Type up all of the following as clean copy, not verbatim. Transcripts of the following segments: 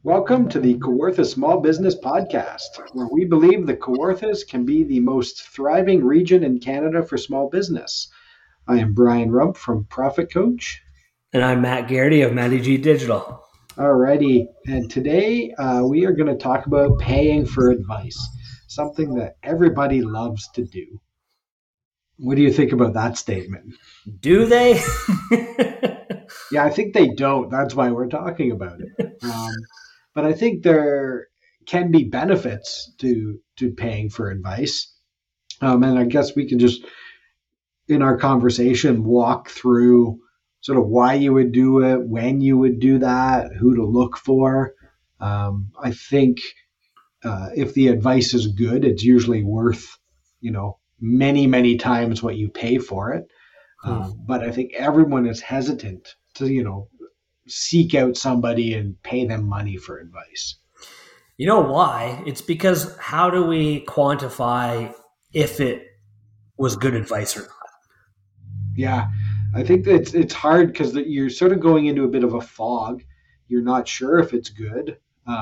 Welcome to the Kawartha Small Business Podcast, where we believe the Kawarthas can be the most thriving region in Canada for small business. I am Brian Rump from Profit Coach. And I'm Matt Garrity of Matty G Digital. Alrighty, and today we are going to talk about paying for advice, something that everybody loves to do. What do you think about that statement? Do they? Yeah, I think they don't. That's why we're talking about it. But I think there can be benefits to paying for advice. And I guess we can just, in our conversation, walk through sort of why you would do it, when you would do that, who to look for. I think if the advice is good, it's usually worth, many, many times what you pay for it. But I think everyone is hesitant to, seek out somebody and pay them money for advice. You know why? It's because how do we quantify if it was good advice or not? Yeah, I think that it's hard because you're sort of going into a bit of a fog. You're not sure if it's good.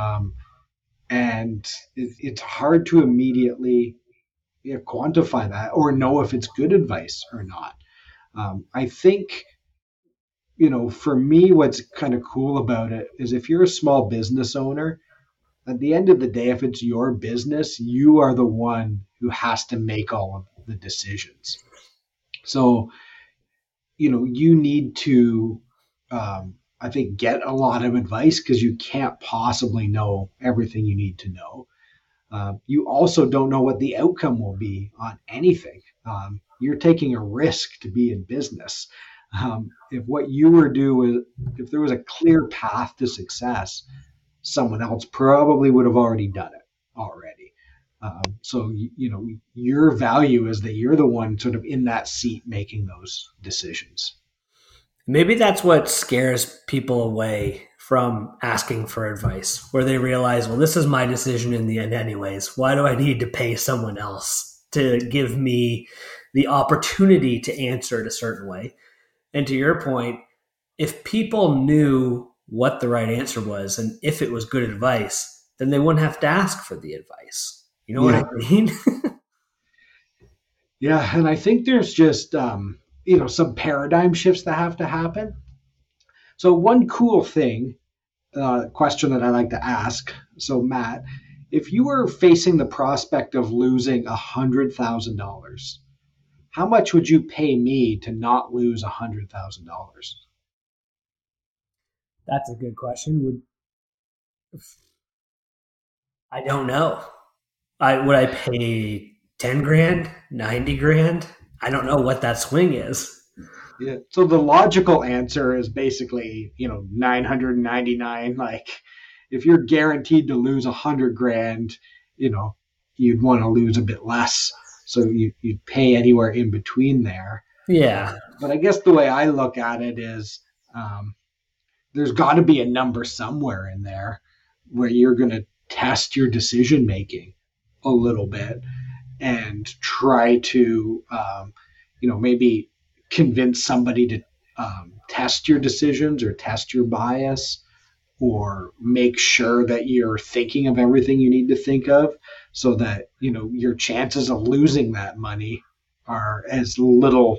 And it's hard to immediately quantify that or know if it's good advice or not. I think, for me, what's kind of cool about it is if you're a small business owner, at the end of the day, if it's your business, you are the one who has to make all of the decisions. So, you need to, I think, get a lot of advice because you can't possibly know everything you need to know. You also don't know what the outcome will be on anything. You're taking a risk to be in business. If what you were doing, if there was a clear path to success, someone else probably would have already done it already. So, your value is that you're the one sort of in that seat making those decisions. Maybe that's what scares people away from asking for advice, where they realize, well, this is my decision in the end anyways. Why do I need to pay someone else to give me the opportunity to answer it a certain way? And to your point, if people knew what the right answer was and if it was good advice, then they wouldn't have to ask for the advice. You know what I mean? Yeah, and I think there's just some paradigm shifts that have to happen. So one cool thing, question that I like to ask. So Matt, if you were facing the prospect of losing $100,000, how much would you pay me to not lose $100,000? That's a good question. I don't know. Would I pay 10 grand, 90 grand? I don't know what that swing is. Yeah. So the logical answer is basically, 999. Like if you're guaranteed to lose 100 grand, you'd want to lose a bit less. So you'd pay anywhere in between there. Yeah. But I guess the way I look at it is there's got to be a number somewhere in there where you're going to test your decision making a little bit and try to, maybe convince somebody to test your decisions or test your bias or make sure that you're thinking of everything you need to think of so that, your chances of losing that money are as little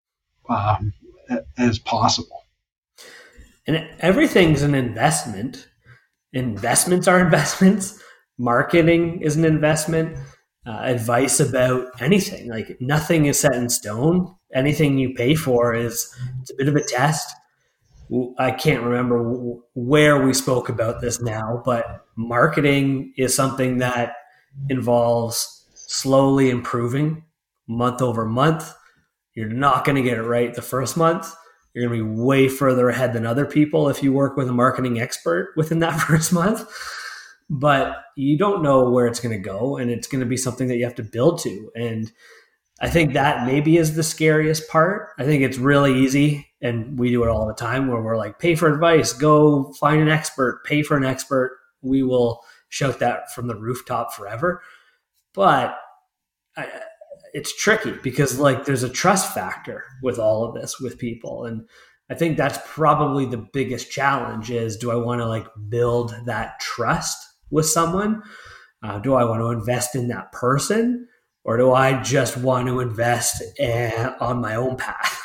as possible. And everything's an investment. Investments are investments. Marketing is an investment. Advice about anything, like nothing is set in stone. Anything you pay for it's a bit of a test. I can't remember where we spoke about this now, but marketing is something that involves slowly improving month over month. You're not going to get it right the first month. You're going to be way further ahead than other people if you work with a marketing expert within that first month. But you don't know where it's going to go, and it's going to be something that you have to build to. And I think that maybe is the scariest part. I think it's really easy, and we do it all the time where we're like, pay for advice, go find an expert, pay for an expert. We will shout that from the rooftop forever. But it's tricky because there's a trust factor with all of this with people. And I think that's probably the biggest challenge is, do I want to like build that trust with someone? Do I want to invest in that person, or do I just want to invest on my own path?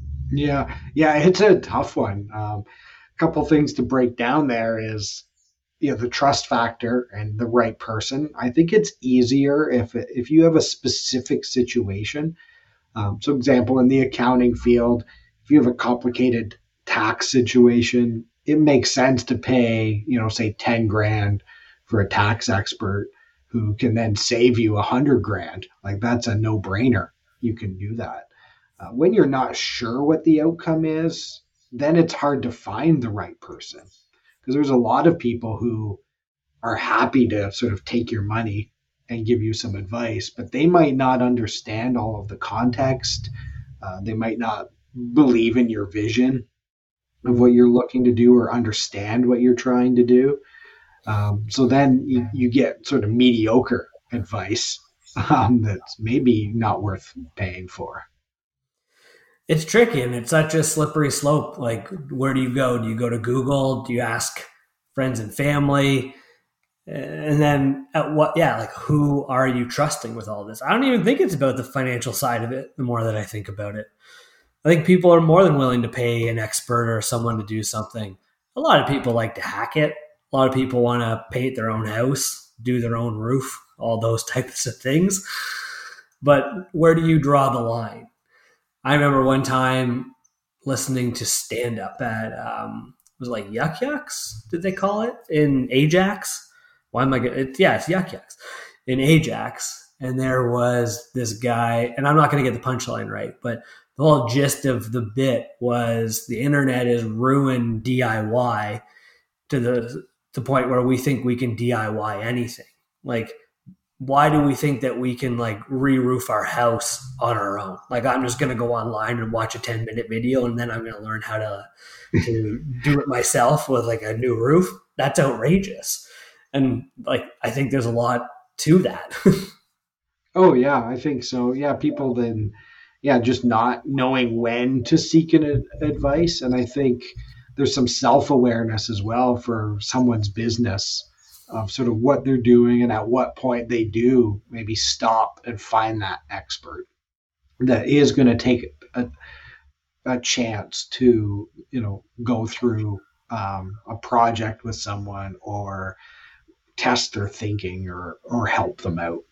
Yeah, it's a tough one. Couple things to break down there is, the trust factor and the right person. I think it's easier if you have a specific situation. So, example, in the accounting field, if you have a complicated tax situation, it makes sense to pay, say 10 grand for a tax expert who can then save you 100 grand. Like that's a no brainer. You can do that. When you're not sure what the outcome is, then it's hard to find the right person because there's a lot of people who are happy to sort of take your money and give you some advice, but they might not understand all of the context. They might not believe in your vision of what you're looking to do or understand what you're trying to do. So then you get sort of mediocre advice that's maybe not worth paying for. It's tricky and it's such a slippery slope. Like, where do you go? Do you go to Google? Do you ask friends and family? And then who are you trusting with all this? I don't even think it's about the financial side of it the more that I think about it. I think people are more than willing to pay an expert or someone to do something. A lot of people like to hack it. A lot of people want to paint their own house, do their own roof, all those types of things. But where do you draw the line? I remember one time listening to stand up at, was it like Yuck Yucks, did they call it, in Ajax? Why am I good? It's Yuck Yucks in Ajax. And there was this guy, and I'm not going to get the punchline right, but the whole gist of the bit was the internet is ruined DIY to the point where we think we can DIY anything. Like, why do we think that we can like re-roof our house on our own? Like, I'm just going to go online and watch a 10-minute video and then I'm going to learn how to do it myself with like a new roof. That's outrageous. And like, I think there's a lot to that. Oh yeah, I think so. Yeah. People then, just not knowing when to seek an advice. And I think there's some self-awareness as well for someone's business of sort of what they're doing and at what point they do maybe stop and find that expert that is going to take a chance to, go through a project with someone or test their thinking or help them out,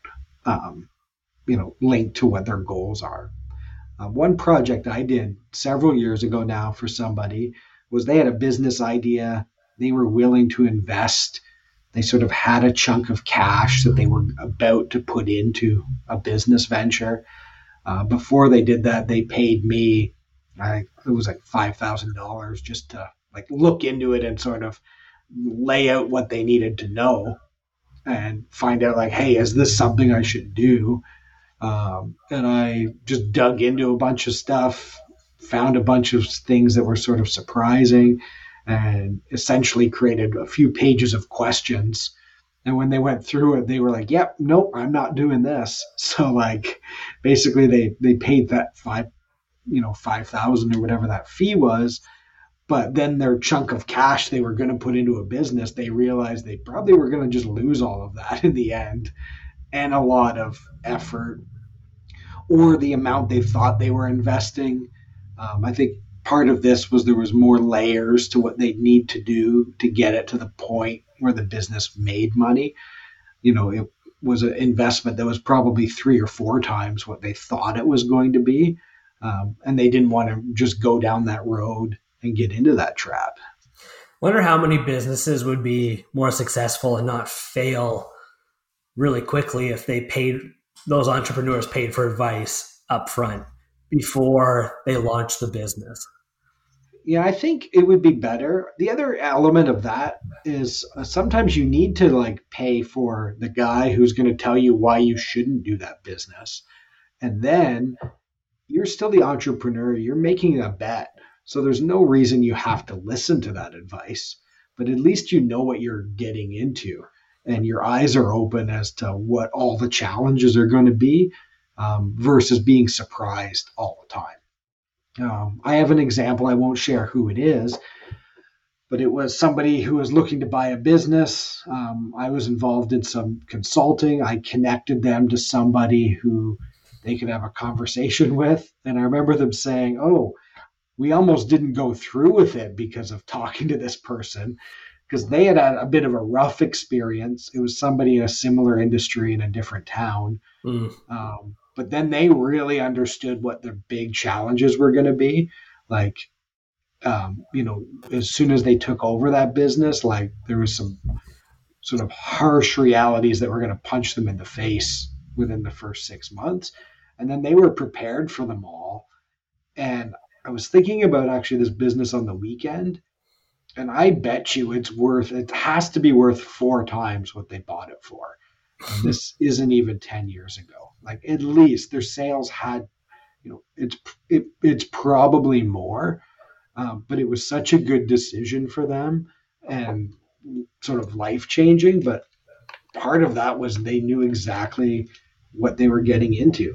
linked to what their goals are. One project I did several years ago now for somebody was they had a business idea. They were willing to invest. They sort of had a chunk of cash that they were about to put into a business venture. Before they did that, they paid me, it was like $5,000 just to like look into it and sort of lay out what they needed to know and find out like, hey, is this something I should do? And I just dug into a bunch of stuff, found a bunch of things that were sort of surprising, and essentially created a few pages of questions. And when they went through it, they were like, yep, nope, I'm not doing this. So like basically they paid that 5,000 or whatever that fee was. But then their chunk of cash they were going to put into a business, they realized they probably were going to just lose all of that in the end, and a lot of effort or the amount they thought they were investing. I think part of this was there was more layers to what they need to do to get it to the point where the business made money. It was an investment that was probably 3 or 4 times what they thought it was going to be. And they didn't want to just go down that road and get into that trap. Wonder how many businesses would be more successful and not fail really quickly if those entrepreneurs paid for advice up front before they launched the business. Yeah, I think it would be better. The other element of that is sometimes you need to like pay for the guy who's going to tell you why you shouldn't do that business. And then you're still the entrepreneur. You're making a bet. So there's no reason you have to listen to that advice, but at least you know what you're getting into and your eyes are open as to what all the challenges are going to be, versus being surprised all the time. I have an example. I won't share who it is, but it was somebody who was looking to buy a business. I was involved in some consulting. I connected them to somebody who they could have a conversation with. And I remember them saying, "Oh, we almost didn't go through with it because of talking to this person," because they had a bit of a rough experience. It was somebody in a similar industry in a different town. Mm. But then they really understood what their big challenges were going to be. Like, as soon as they took over that business, like there was some sort of harsh realities that were going to punch them in the face within the first 6 months. And then they were prepared for them all. And I was thinking about actually this business on the weekend, and I bet you it has to be worth 4 times what they bought it for. And this isn't even 10 years ago. Like at least their sales had, it's probably more, but it was such a good decision for them and sort of life changing. But part of that was they knew exactly what they were getting into.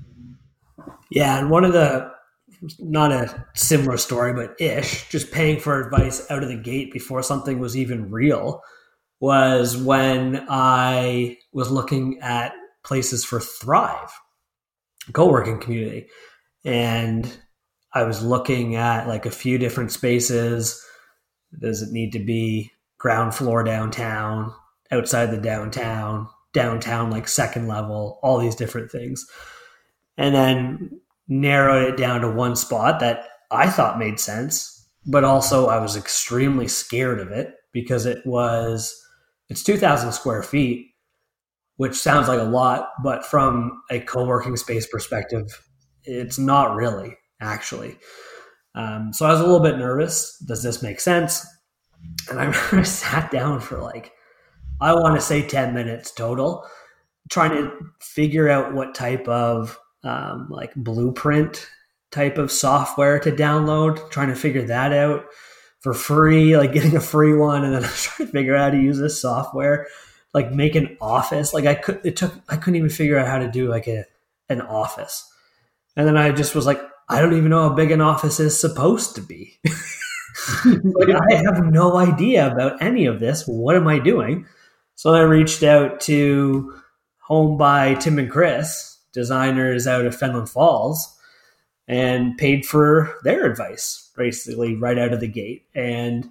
Yeah, and one of the, not a similar story, but ish, just paying for advice out of the gate before something was even real was when I was looking at places for Thrive, co-working community. And I was looking at like a few different spaces. Does it need to be ground floor downtown, outside the downtown, like second level, all these different things. And then narrowed it down to one spot that I thought made sense, but also I was extremely scared of it because it's 2,000 square feet, which sounds like a lot, but from a co-working space perspective, it's not really actually. So I was a little bit nervous. Does this make sense? And I remember I sat down for like, I want to say 10 minutes total, trying to figure out what type of like blueprint type of software to download, trying to figure that out for free, like getting a free one. And then I was trying to figure out how to use this software, like make an office. Like I couldn't even figure out how to do like an office. And then I just was like, I don't even know how big an office is supposed to be. Like I have no idea about any of this. What am I doing? So I reached out to Home by Tim and Chris, designers out of Fenland Falls, and paid for their advice basically right out of the gate. And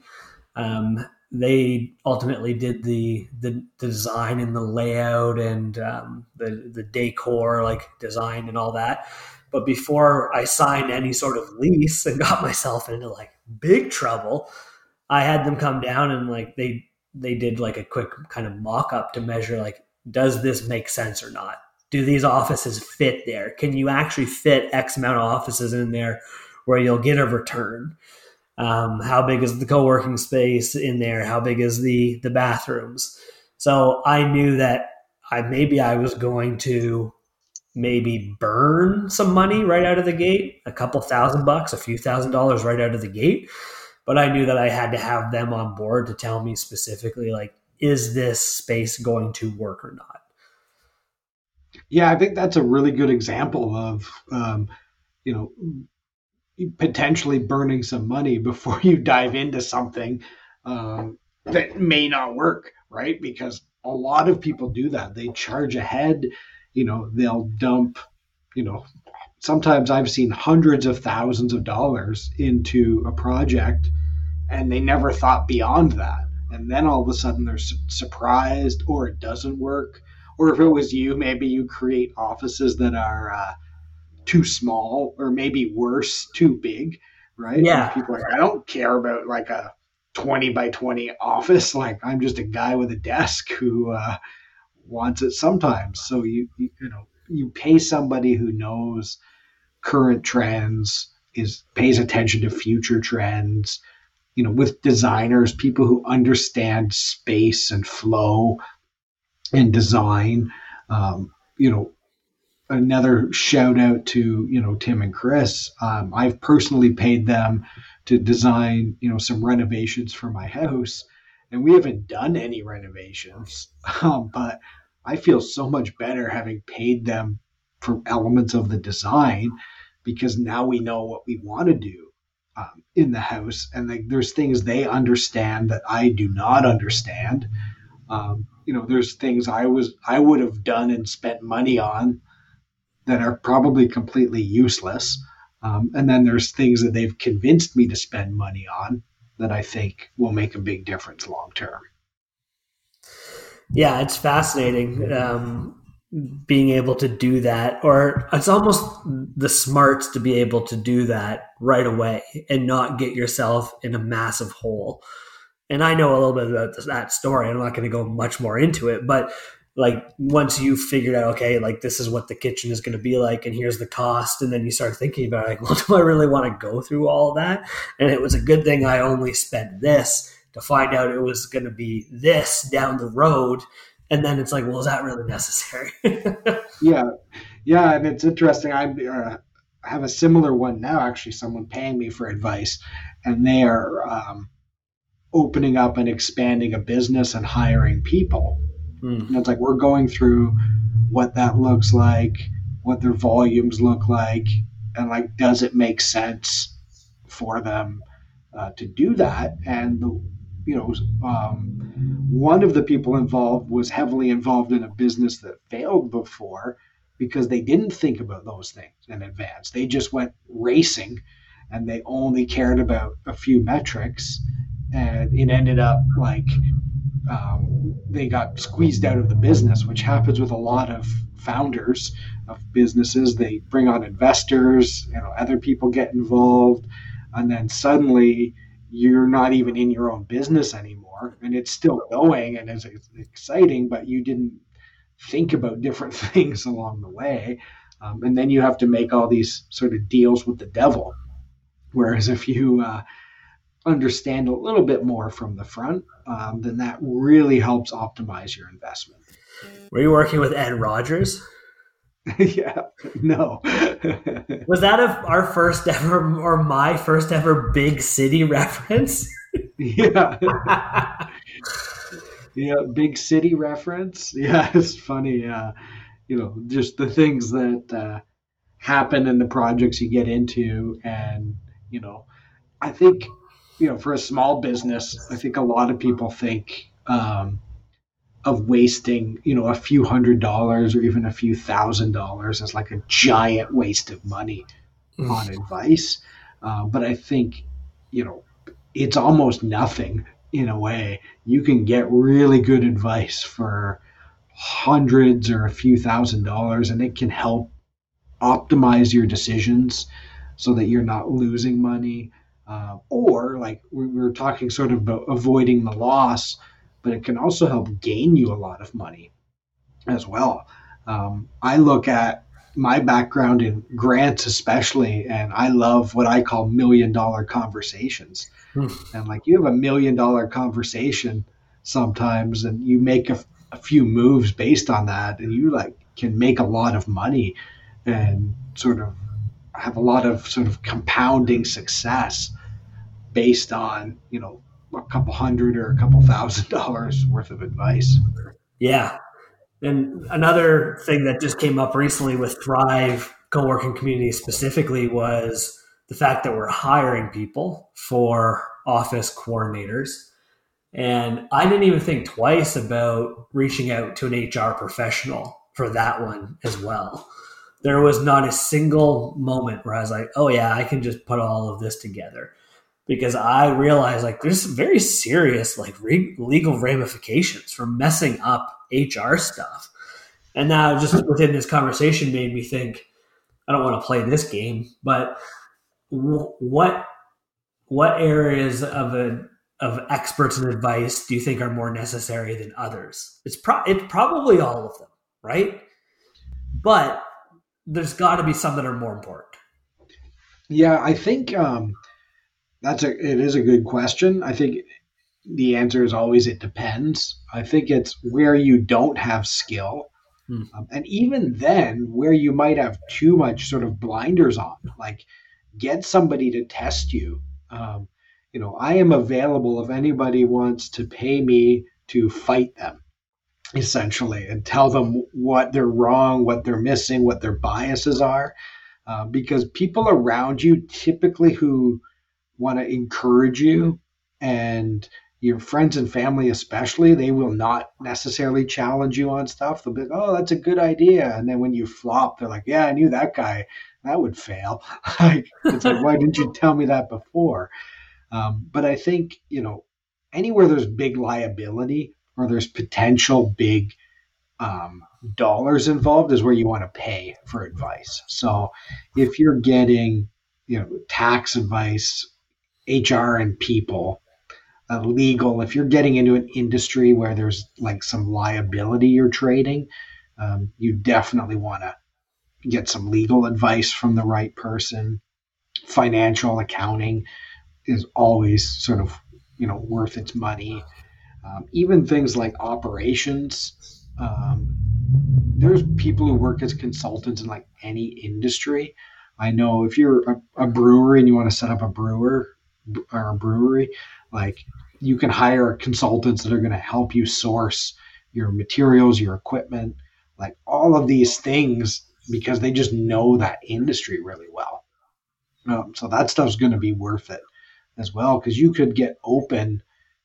they ultimately did the design and the layout and the decor, like design and all that. But before I signed any sort of lease and got myself into like big trouble, I had them come down and like they did like a quick kind of mock up to measure like, does this make sense or not? Do these offices fit there? Can you actually fit X amount of offices in there where you'll get a return? How big is the co-working space in there? How big is the bathrooms? So I knew that I was going to maybe burn some money right out of the gate, a couple $1,000, a few $1,000s right out of the gate. But I knew that I had to have them on board to tell me specifically, like, is this space going to work or not? Yeah, I think that's a really good example of, potentially burning some money before you dive into something that may not work, right? Because a lot of people do that. They charge ahead, they'll dump, sometimes I've seen hundreds of thousands of dollars into a project and they never thought beyond that. And then all of a sudden they're surprised, or it doesn't work. Or if it was you, maybe you create offices that are too small, or maybe worse, too big, right? Yeah. And people are like, I don't care about like a 20 by 20 office. Like I'm just a guy with a desk who wants it sometimes. So you pay somebody who knows current trends, pays attention to future trends, with designers, people who understand space and flow and design. Another shout out to, Tim and Chris. I've personally paid them to design, some renovations for my house, and we haven't done any renovations. But I feel so much better having paid them for elements of the design, because now we know what we want to do in the house. And like, there's things they understand that I do not understand. There's things I would have done and spent money on that are probably completely useless. And then there's things that they've convinced me to spend money on that I think will make a big difference long term. Yeah, it's fascinating being able to do that, or it's almost the smarts to be able to do that right away and not get yourself in a massive hole. And I know a little bit about that story. I'm not going to go much more into it, but like once you figured out, okay, like this is what the kitchen is going to be like, and here's the cost, and then you start thinking about like, well, do I really want to go through all of that? And it was a good thing I only spent this to find out it was going to be this down the road. And then it's like, well, is that really necessary? Yeah. And it's interesting. I have a similar one now, actually, someone paying me for advice, and they are opening up and expanding a business and hiring people. And it's like, we're going through what that looks like, what their volumes look like, and like, does it make sense for them to do that? And one of the people involved was heavily involved in a business that failed before because they didn't think about those things in advance. They just went racing, and they only cared about a few metrics, and it ended up like they got squeezed out of the business, which happens with a lot of founders of businesses. They bring on investors, other people get involved, and then suddenly you're not even in your own business anymore, and it's still going and it's exciting, but you didn't think about different things along the way. And then you have to make all these sort of deals with the devil. Whereas if you understand a little bit more from the front, then that really helps optimize your investment. Were you working with Ed Rogers? Yeah, no. Was that our first ever, or my first ever big city reference? Yeah. Yeah, big city reference. Yeah, it's funny. Just the things that happen in the projects you get into. And, I think, for a small business, I think a lot of people think of wasting, a few $100s or even a few $1,000s as like a giant waste of money on advice. But I think, it's almost nothing in a way. You can get really good advice for hundreds or a few $1,000s, and it can help optimize your decisions so that you're not losing money. Or like we were talking sort of about avoiding the loss, but it can also help gain you a lot of money as well. I look at my background in grants especially, and I love what I call $1 million conversations. And like, you have $1 million conversation sometimes, and you make a few moves based on that, and you like can make a lot of money and sort of have a lot of sort of compounding success based on, a couple hundred or a couple $1,000s worth of advice. Yeah. And another thing that just came up recently with Thrive co-working community specifically was the fact that we're hiring people for office coordinators. And I didn't even think twice about reaching out to an HR professional for that one as well. There was not a single moment where I was like, oh yeah, I can just put all of this together. Because I realized like there's very serious like legal ramifications for messing up HR stuff. And now just within this conversation made me think, I don't want to play this game, but what areas of experts and advice do you think are more necessary than others? It's probably all of them, right? But there's got to be some that are more important. Yeah, I think it is a good question. I think the answer is always it depends. I think it's where you don't have skill. And even then, where you might have too much sort of blinders on, like get somebody to test you. I am available if anybody wants to pay me to fight them, essentially, and tell them what they're wrong, what they're missing, what their biases are. because people around you typically who want to encourage you, and your friends and family especially, they will not necessarily challenge you on stuff. They'll be like, oh, that's a good idea. And then when you flop, they're like, yeah, I knew that guy. That would fail. Like, it's like, why didn't you tell me that before? But I think, anywhere there's big liability or there's potential big dollars involved is where you want to pay for advice. So if you're getting, tax advice, HR and people, legal, if you're getting into an industry where there's like some liability you're trading, you definitely want to get some legal advice from the right person. Financial accounting is always sort of, worth its money. Even things like operations. There's people who work as consultants in like any industry. I know if you're a brewery and you want to set up a brewery, like you can hire consultants that are going to help you source your materials, your equipment, like all of these things, because they just know that industry really well. So that stuff's going to be worth it as well, because you could get open,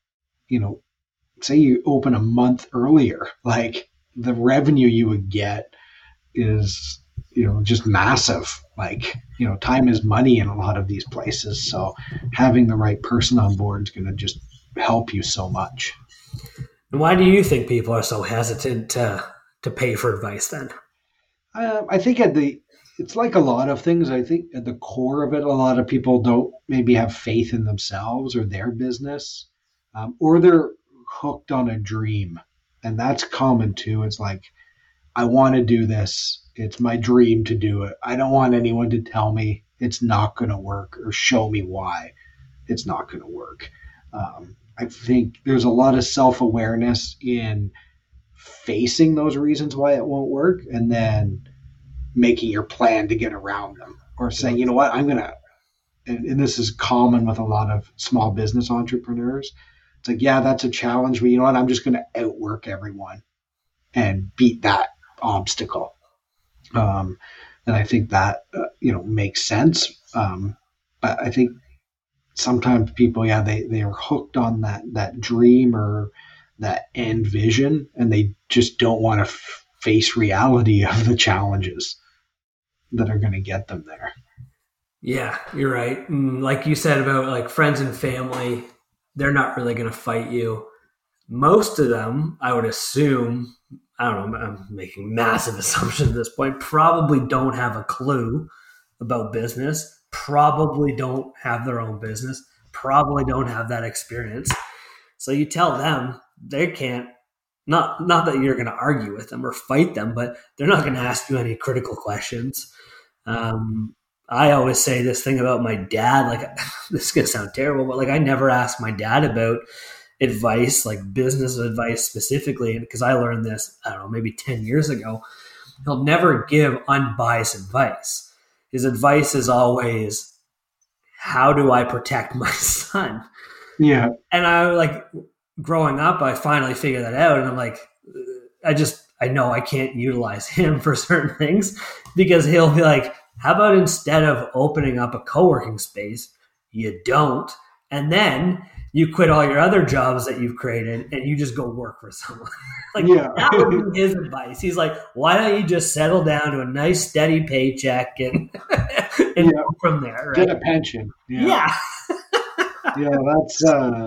say you open a month earlier, like the revenue you would get is, just massive. Like, time is money in a lot of these places. So having the right person on board is going to just help you so much. And why do you think people are so hesitant to pay for advice then? I think it's like a lot of things. I think at the core of it, a lot of people don't maybe have faith in themselves or their business, or they're hooked on a dream. And that's common too. It's like, I want to do this. It's my dream to do it. I don't want anyone to tell me it's not going to work or show me why it's not going to work. I think there's a lot of self-awareness in facing those reasons why it won't work and then making your plan to get around them, or saying, you know what, I'm going to, and this is common with a lot of small business entrepreneurs. It's like, yeah, that's a challenge, but you know what, I'm just going to outwork everyone and beat that obstacle. And I think that, makes sense. But I think sometimes people, they are hooked on that dream or that end vision, and they just don't want to face reality of the challenges that are going to get them there. Yeah, you're right. And like you said about like friends and family, they're not really going to fight you. Most of them, I would assume, I don't know, I'm making massive assumptions at this point, probably don't have a clue about business, probably don't have their own business, probably don't have that experience. So you tell them they can't, not that you're going to argue with them or fight them, but they're not going to ask you any critical questions. I always say this thing about my dad, like, this is going to sound terrible, but like, I never asked my dad about advice, like business advice specifically, because I learned this, I don't know, maybe 10 years ago. He'll never give unbiased advice. His advice is always, how do I protect my son? Yeah. And I like, growing up, I finally figured that out. And I'm like, I know I can't utilize him for certain things, because he'll be like, how about instead of opening up a co-working space, you don't, and then you quit all your other jobs that you've created and you just go work for someone. That would be his advice. He's like, why don't you just settle down to a nice steady paycheck and go from there, right? Get a pension. Yeah. That's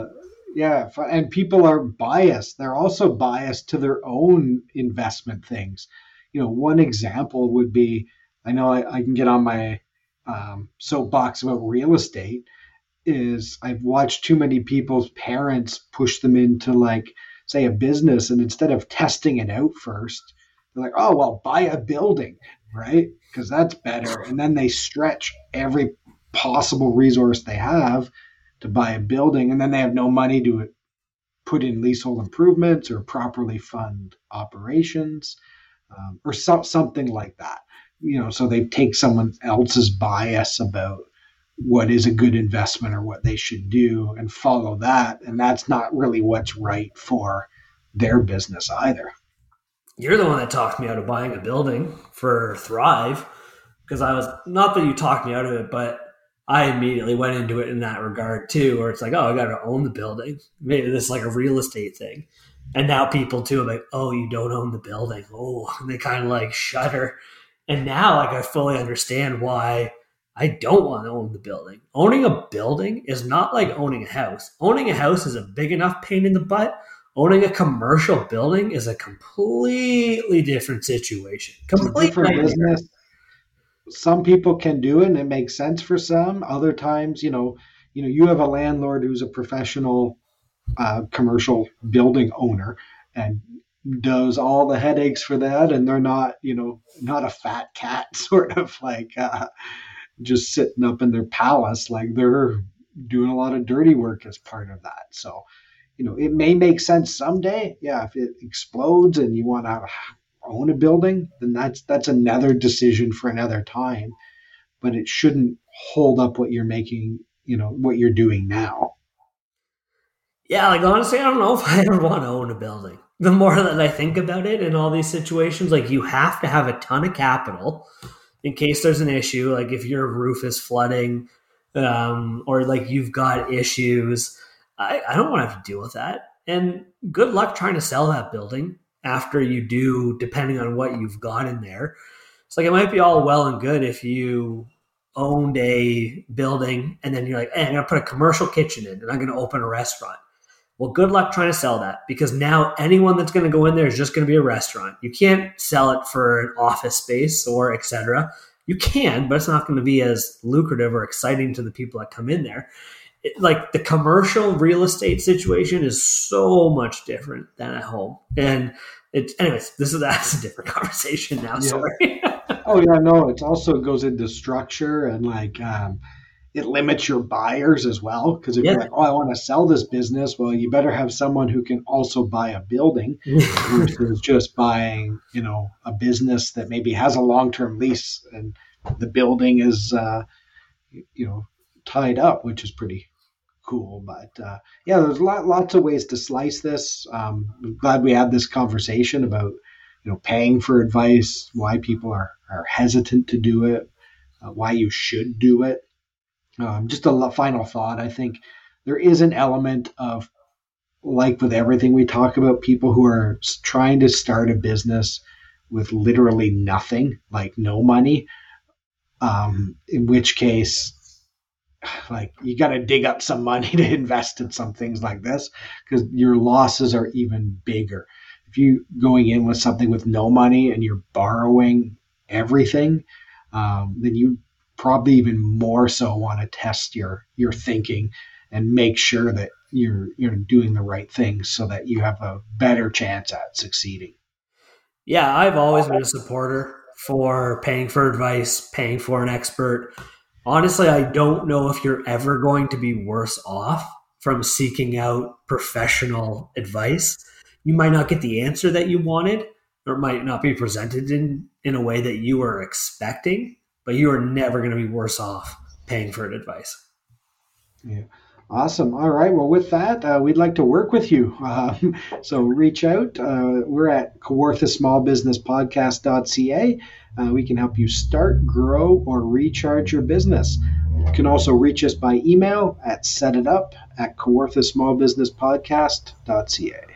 and people are biased. They're also biased to their own investment things. One example would be, I know I can get on my soapbox about real estate, is I've watched too many people's parents push them into, like, say, a business, and instead of testing it out first, they're like, oh, well, buy a building, right? Because that's better. And then they stretch every possible resource they have to buy a building, and then they have no money to put in leasehold improvements or properly fund operations, or something like that. So they take someone else's bias about what is a good investment or what they should do and follow that. And that's not really what's right for their business either. You're the one that talked me out of buying a building for Thrive. because I was, not that you talked me out of it, but I immediately went into it in that regard too, where it's like, oh, I got to own the building. Maybe this is like a real estate thing. And now people too are like, oh, you don't own the building. Oh, and they kind of like shudder. And now like I fully understand why I don't want to own the building. Owning a building is not like owning a house. Owning a house is a big enough pain in the butt. Owning a commercial building is a completely different situation. It's a different business. Some people can do it and it makes sense for some. Other times, you have a landlord who's a professional commercial building owner and does all the headaches for that, and they're not a fat cat sort of like just sitting up in their palace. Like they're doing a lot of dirty work as part of that. So it may make sense someday. Yeah, if it explodes and you want to own a building, then that's another decision for another time. But it shouldn't hold up what you're making, what you're doing now. Yeah, like honestly, I don't know if I ever want to own a building. The more that I think about it in all these situations, like you have to have a ton of capital in case there's an issue, like if your roof is flooding, or like you've got issues. I don't want to have to deal with that. And good luck trying to sell that building after you do, depending on what you've got in there. It's like it might be all well and good if you owned a building and then you're like, hey, I'm going to put a commercial kitchen in and I'm going to open a restaurant. Well, good luck trying to sell that, because now anyone that's going to go in there is just going to be a restaurant. You can't sell it for an office space or et cetera. You can, but it's not going to be as lucrative or exciting to the people that come in there. Like the commercial real estate situation is so much different than at home. And anyways, that's a different conversation now. Yeah. Sorry. Oh yeah, no, it also goes into structure and like, it limits your buyers as well. Because if you're like, oh, I want to sell this business, well, you better have someone who can also buy a building versus just buying, a business that maybe has a long-term lease and the building is, tied up, which is pretty cool. But there's lots of ways to slice this. I'm glad we had this conversation about, paying for advice, why people are hesitant to do it, why you should do it. Just a final thought. I think there is an element of, like with everything we talk about, people who are trying to start a business with literally nothing, like no money, in which case, like you got to dig up some money to invest in some things like this, because your losses are even bigger. If you going in with something with no money and you're borrowing everything, then you probably even more so want to test your thinking and make sure that you're doing the right things so that you have a better chance at succeeding. Yeah, I've always been a supporter for paying for advice, paying for an expert. Honestly, I don't know if you're ever going to be worse off from seeking out professional advice. You might not get the answer that you wanted, or it might not be presented in a way that you were expecting, but you are never going to be worse off paying for advice. Yeah. Awesome. All right. Well, with that, we'd like to work with you. So reach out. We're at kawarthasmallbusinesspodcast.ca. We can help you start, grow, or recharge your business. You can also reach us by email at setitup@kawarthasmallbusinesspodcast.ca.